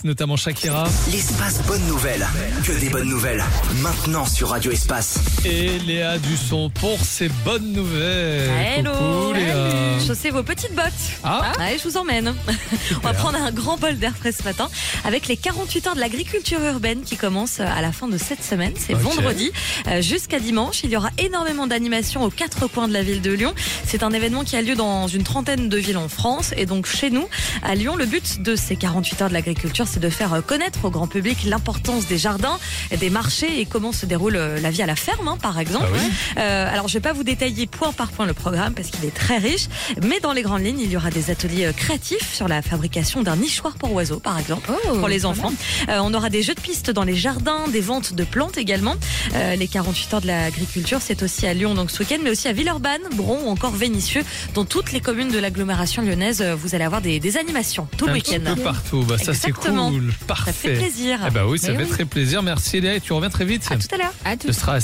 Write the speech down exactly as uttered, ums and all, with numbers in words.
notamment Shakira. L'espace bonne nouvelle, que des bonnes nouvelles, maintenant sur Radio Espace. Et Léa Dusson pour ses bonnes nouvelles. Hello. Coucou Léa. Chaussez vos petites bottes. Ah. Allez, je vous emmène. On va prendre un grand bol d'air frais ce matin avec les quarante-huit heures de l'agriculture urbaine qui commencent à la fin de cette semaine. C'est Ok. vendredi euh, jusqu'à dimanche. Il y aura énormément d'animations aux quatre coins de la ville de Lyon. C'est un événement qui a lieu dans une trentaine de villes en France. Et donc chez nous, à Lyon, le but de ces quarante-huit heures de l'agriculture, c'est de faire connaître au grand public l'importance des jardins, des marchés et comment se déroule la vie à la ferme, hein, par exemple. Ah oui. Euh, alors, je vais pas vous détailler point par point le programme parce qu'il est très riche, mais dans les grandes lignes, il y aura des ateliers créatifs sur la fabrication d'un nichoir pour oiseaux, par exemple, Oh, pour les enfants. Euh, on aura des jeux de piste dans les jardins, des ventes de plantes également. Euh, les quarante-huit heures de l'agriculture, c'est aussi à Lyon donc ce week-end, mais aussi à Villeurbanne, Bron ou encore Vénissieux. Dans toutes les communes de l'agglomération lyonnaise, vous allez avoir des, des animations tout le Un week-end. petit peu partout. Bah, ça c'est Exactement. cool. Ça Parfait. fait plaisir. Eh bah oui, ça Mais fait oui. très plaisir. Merci Léa et tu reviens très vite. À tout à l'heure. À tout Ce sera à